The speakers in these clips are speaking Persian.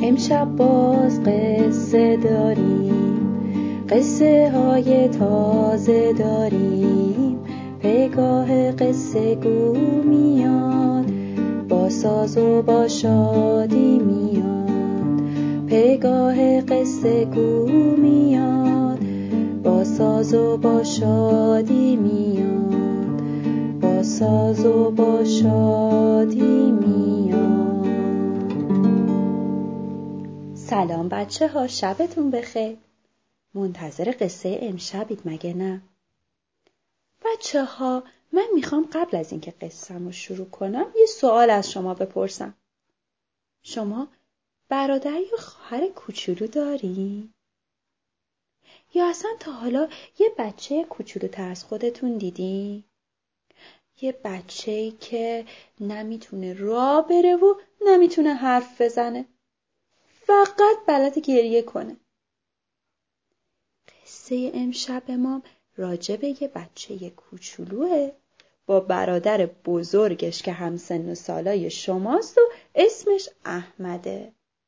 امشب باز قصه داریم، قصه های تازه داریم. پگاه قصه گو میاد، با ساز و با شادی میاد. پگاه قصه گو میاد، با ساز و با شادی میاد. با ساز و با شادی میاد. سلام بچه ها، شبتون بخیر. منتظر قصه امشبید مگه نه؟ بچه ها، من میخوام قبل از اینکه قصه‌مو شروع کنم یه سوال از شما بپرسم. شما برادر یا خواهر کوچولو داری؟ یا اصلا تا حالا یه بچه کوچولوتر از خودتون دیدی؟ یه بچه‌ای که نمیتونه راه بره و نمیتونه حرف بزنه، فقط بلد گریه کنه. قصه امشب ما راجع به یه بچه کوچولوه با برادر بزرگش که هم سن و سالای شماست و اسمش احمده.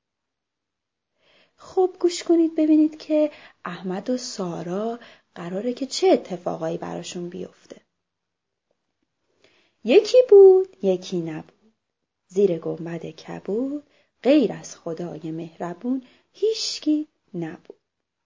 خب گوش کنید ببینید که احمد و سارا قراره که چه اتفاقایی براشون بیفته. یکی بود یکی نبود، زیر گنبد کبود غیر از خدای مهربون هیچکی نبود.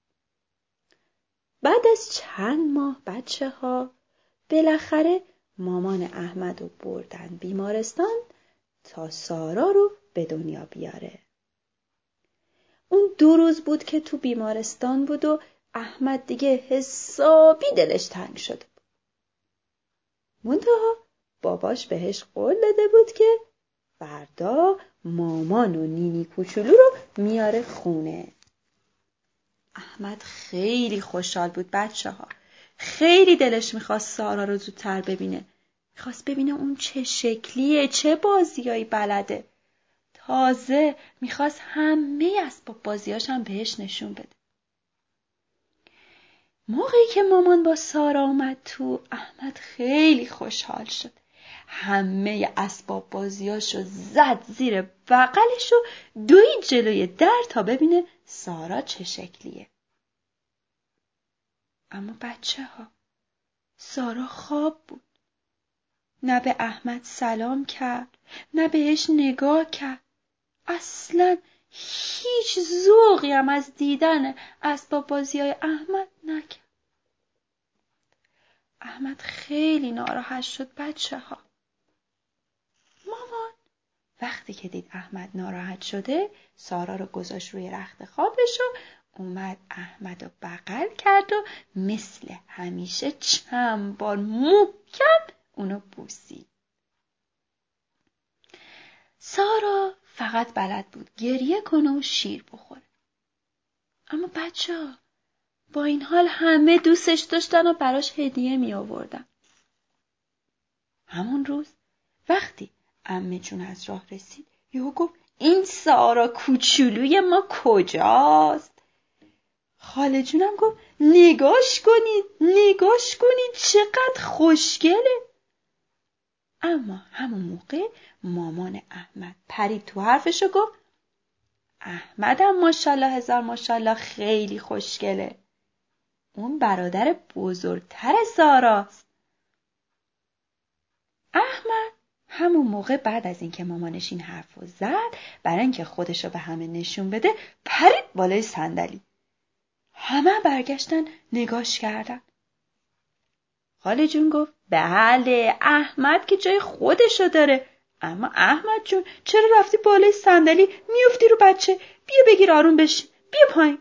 بعد از چند ماه بچه ها بالاخره مامان احمد رو بردن بیمارستان تا سارا رو به دنیا بیاره. اون 2 روز بود که تو بیمارستان بود و احمد دیگه حسابی دلش تنگ شده بود. منتها باباش بهش قول داده بود که فردا مامان و نینی کوچولو رو میاره خونه. احمد خیلی خوشحال بود بچه ها. خیلی دلش میخواست سارا رو زودتر ببینه. میخواست ببینه اون چه شکلیه، چه بازیایی بلده. تازه میخواست همه اسباب بازیاش هم بهش نشون بده. موقعی که مامان با سارا اومد تو، احمد خیلی خوشحال شد. همه اسباب بازیاشو زد زیر بغلش و دوید جلوی در تا ببینه سارا چه شکلیه. اما بچه ها، سارا خواب بود. نه به احمد سلام کرد، نه بهش نگاه کرد. اصلاً هیچ ذوقی هم از دیدن اسباب بازی‌های احمد نکرد. احمد خیلی ناراحت شد بچه ها. مامان وقتی که دید احمد ناراحت شده، سارا رو گذاشت روی رخت خوابش و اومد احمد رو بغل کرد و مثل همیشه چند بار محکم اونو بوسید. سارا فقط بلد بود گریه کنه و شیر بخوره. اما بچه‌ها، با این حال همه دوستش داشتن و براش هدیه می آوردن. همون روز وقتی عمه جون از راه رسید، یهو گفت این سارا کوچولوی ما کجاست؟ خاله جونم گفت نگاش کنید چقدر خوشگله. اما همون موقع مامان احمد پرید تو حرفش و گفت احمدم ماشاءالله هزار ماشاءالله خیلی خوشگله. اون برادر بزرگتر ساراست. احمد همون موقع بعد از اینکه مامانش این حرفو زد، برای اینکه خودشو به همه نشون بده پرید بالای صندلی. همه برگشتن نگاش کردن. خاله جون گفت بله احمد که جای خودشو داره، اما احمد جون چرا رفتی بالای صندلی میافتی رو بچه؟ بیا بگیر آروم بشین، بیا پایین.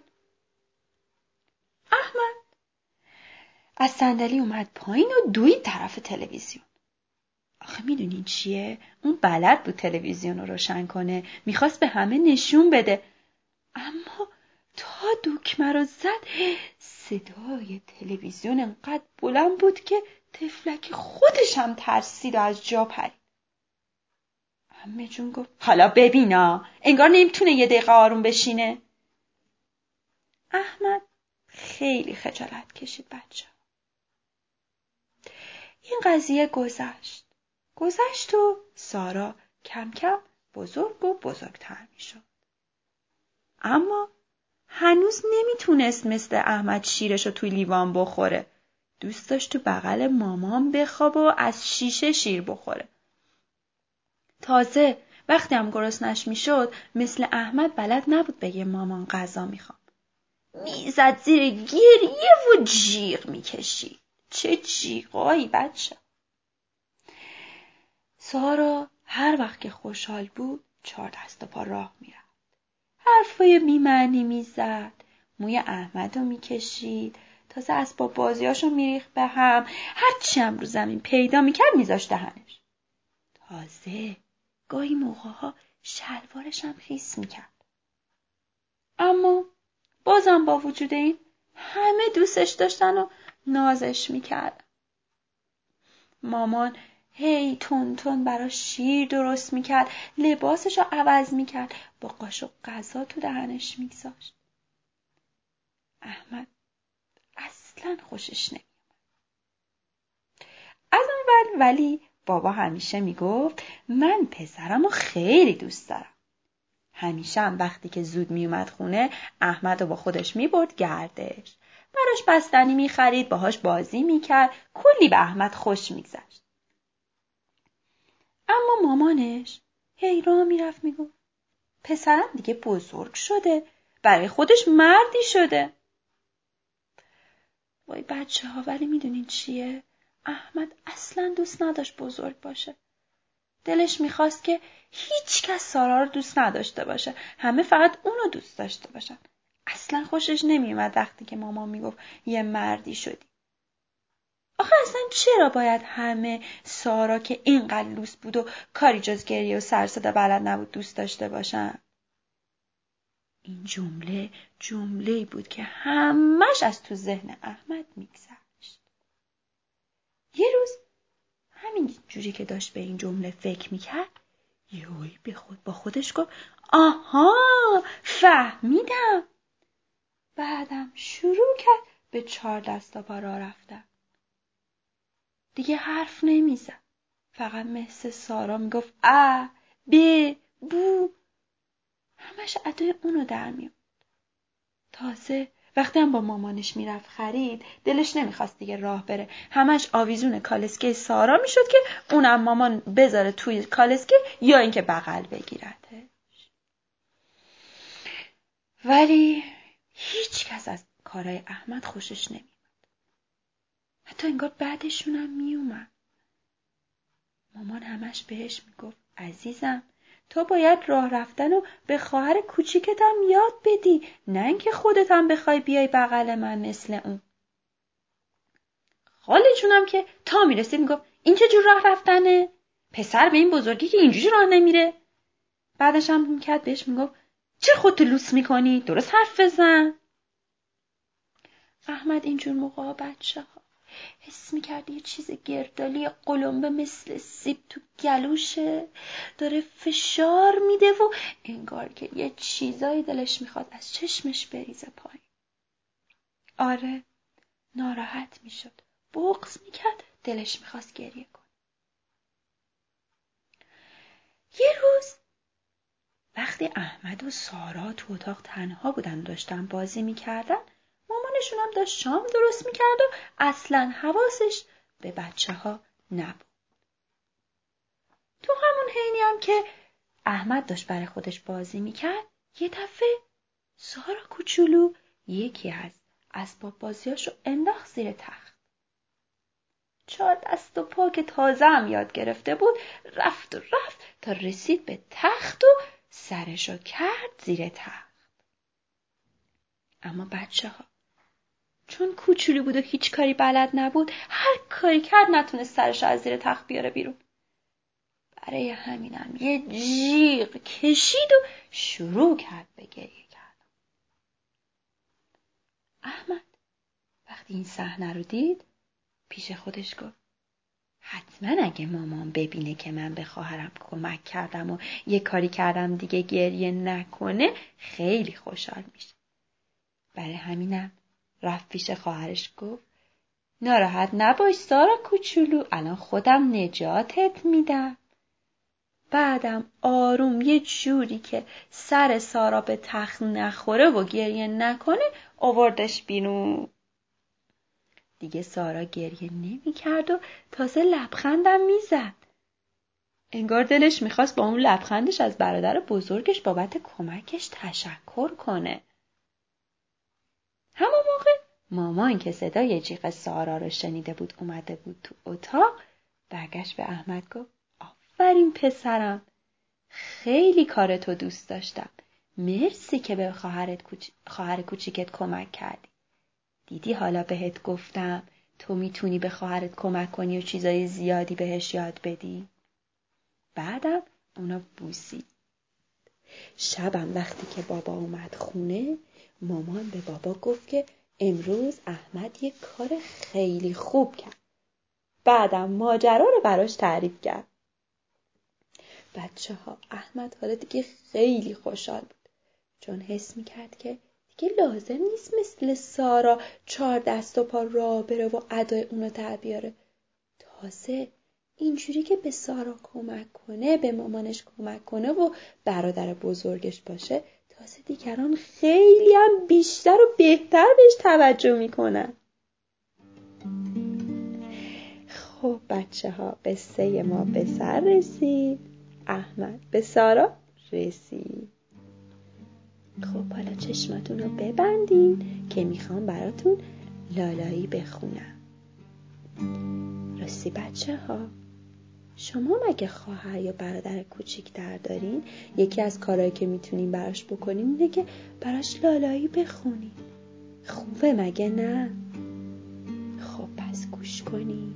احمد از صندلی اومد پایین و دوید طرف تلویزیون. آخه میدونین چیه؟ اون بلد بود تلویزیون رو روشن کنه، میخواست به همه نشون بده. اما تا دکمه رو زد، صدای تلویزیون انقدر بلند بود که طفلک خودش هم ترسید و از جا پرید. عمه جون گفت حالا ببینا، انگار نمیتونه یه دقیقه آروم بشینه. احمد خیلی خجالت کشید بچه. این قضیه گذشت و سارا کم کم بزرگ و بزرگتر می شد. اما هنوز نمیتونست مثل احمد شیرشو توی لیوان بخوره. دوست داشت تو بغل مامان بخوابه و از شیشه شیر بخوره. تازه وقتی هم گرسنش میشد مثل احمد بلد نبود بگه مامان غذا میخوام. میزد زیر گریه و جیغ میکشید. چه جیغایی بچه. سارا هر وقت که خوشحال بود 4 دست و پا راه میرفت. حرفای بی‌معنی میزد. موی احمدو میکشید. تازه اسباب بازیاشو میریخت به هم. هرچی هم رو زمین پیدا میکرد میذاشت دهنش. تازه گاهی موقعها شلوارش هم خیس میکرد. اما بازم با وجود این همه دوستش داشتن و نازش میکردن. مامان هی تون براش شیر درست میکرد، لباسشو عوض میکرد، با قاشق غذا تو دهنش میگذاشت. احمد اصلا خوشش نمیاد. از اون ور ولی بابا همیشه میگفت من پسرمو خیلی دوست دارم. همیشه هم وقتی که زود میومد خونه احمدو با خودش میبرد گردش. براش بستنی میخرید، باهاش بازی میکرد، کلی به احمد خوش میگذشت. اما مامانش هی راه میرفت میگفت پسرم دیگه بزرگ شده، برای خودش مردی شده. وای بچه ها، ولی میدونین چیه؟ احمد اصلا دوست نداشت بزرگ باشه. دلش میخواست که هیچ کس سارا رو دوست نداشته باشه. همه فقط اونو دوست داشته باشن. اصلا خوشش نمیومد وقتی که مامان میگفت یه مردی شدی. آخه اصلا چرا باید همه سارا که اینقدر لوس بود و کاری جز گریه و سر صدا بلد نبود دوست داشته باشن؟ این جمله‌ای بود که همش از تو ذهن احمد میگذشت. یه روز همین جوری که داشت به این جمله فکر میکرد یهویی با خودش گفت آها فهمیدم. بعدم شروع کرد به 4 دست و پا راه رفتن. دیگه حرف نمیزد. فقط مثل سارا میگفت ا ب بو. همش ادای اونو در میاد. تازه وقتی هم با مامانش میرفت خرید دلش نمیخواست دیگه راه بره. همش آویزون کالسکه سارا میشد که اونم مامان بذاره توی کالسکه یا اینکه بغل بگیرتش. ولی هیچ کس از کارهای احمد خوشش نمیاد. حتی انگار بعدشون هم میومد. مامان همش بهش میگفت عزیزم تو باید راه رفتن و به خواهر کوچیکت هم یاد بدی، نه اینکه خودت هم بخوای بیای بغل من مثل اون. خاله جونم که تا میرسید میگفت این چه جور راه رفتنه؟ پسر به این بزرگی که اینجوری راه نمیره. بعدش هم میکرد بهش میگفت چه خودتو لوس میکنی؟ درست حرف بزن. احمد اینجور موقع بچه ها حس میکرد یه چیز گردالی قلمبه مثل سیب تو گلوشه داره فشار میده و انگار که یه چیزایی دلش میخواد از چشمش بریزه پایین. آره ناراحت میشد، بغض میکرد، دلش میخواست گریه کنه. یه روز وقتی احمد و سارا تو اتاق تنها بودن داشتن بازی میکردن، مامانشون هم داشت شام درست میکرد و اصلا حواسش به بچه ها نبود. تو همون حینی هم که احمد داشت برای خودش بازی میکرد یه دفعه سارا کوچولو یکی از اسباب بازیاشو انداخت زیر تخت. 4 دست و پا که تازه هم یاد گرفته بود رفت تا رسید به تخت و سرشو کرد زیر تخت. اما بچه ها چون کوچولو بود و هیچ کاری بلد نبود هر کاری کرد نتونست سرشو از زیر تخت بیاره بیرون. برای همینم یه جیغ کشید و شروع کرد به گریه کردن. احمد وقتی این صحنه رو دید پیش خودش گفت حتما اگه مامان ببینه که من به خواهرم کمک کردم و یه کاری کردم دیگه گریه نکنه خیلی خوشحال میشه. برای همینم رفت پیش خواهرش گفت ناراحت نباش سارا کوچولو، الان خودم نجاتت میدم. بعدم آروم یه جوری که سر سارا به تخت نخوره و گریه نکنه آوردش بیرون. دیگه سارا گریه نمی کرد و تازه لبخندم می زد. انگار دلش میخواست با اون لبخندش از برادر بزرگش بابت کمکش تشکر کنه. همون موقع مامان که صدای جیغ سارا رو شنیده بود اومده بود تو اتاق، برگشت به احمد گفت آفرین پسرم، خیلی کارتو دوست داشتم. مرسی که به خواهر کوچیکت کمک کردی. دیدی حالا بهت گفتم تو میتونی به خواهرت کمک کنی و چیزای زیادی بهش یاد بدی. بعدم اونا بوسید. شبم وقتی که بابا اومد خونه، مامان به بابا گفت که امروز احمد یه کار خیلی خوب کرد. بعدم ماجرا رو براش تعریف کرد. بچه‌ها، احمد حالا دیگه خیلی خوشحال بود، چون حس میکرد که دیگه لازم نیست مثل سارا 4 دست و پا راه بره و ادای اونو در بیاره. تازه اینجوری که به سارا کمک کنه، به مامانش کمک کنه و برادر بزرگش باشه، تازه دیگران خیلی هم بیشتر و بهتر بهش توجه میکنن. خب بچه‌ها، قصه ما به سر رسید. احمد به سارا رسید. خب حالا چشماتون رو ببندین که میخوام براتون لالایی بخونم. راستی بچه‌ها، شما مگه خواهر یا برادر کوچیک‌تر دارین؟ یکی از کارهایی که میتونین براش بکنین اینه که براش لالایی بخونین. خوبه مگه نه؟ خب پس گوش کنین.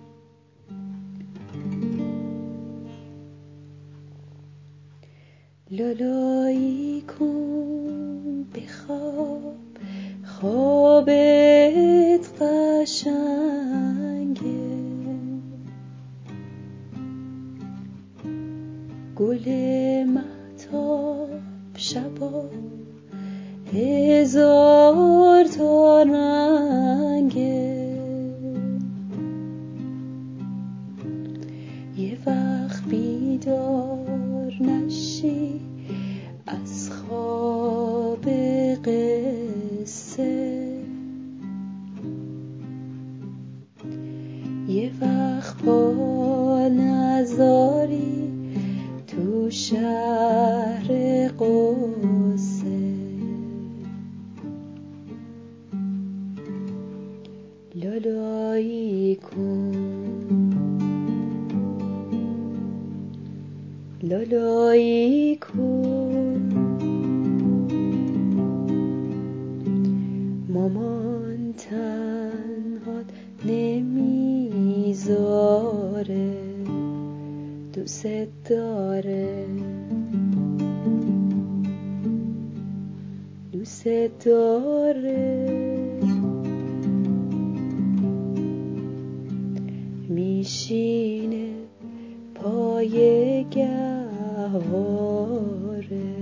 لالایی کن بخواب، خوابت قشنگه، گل مهتاب شبا 1000 تا رنگه، یه وقت بیدار نشی از خواب قصه، یه وقت پا نذاری تو شهر قصه، لالایی کن، لالایی کن، مامان تنهات نمیذاره، دوست داره، دوست داره، میشینه پای گهواره،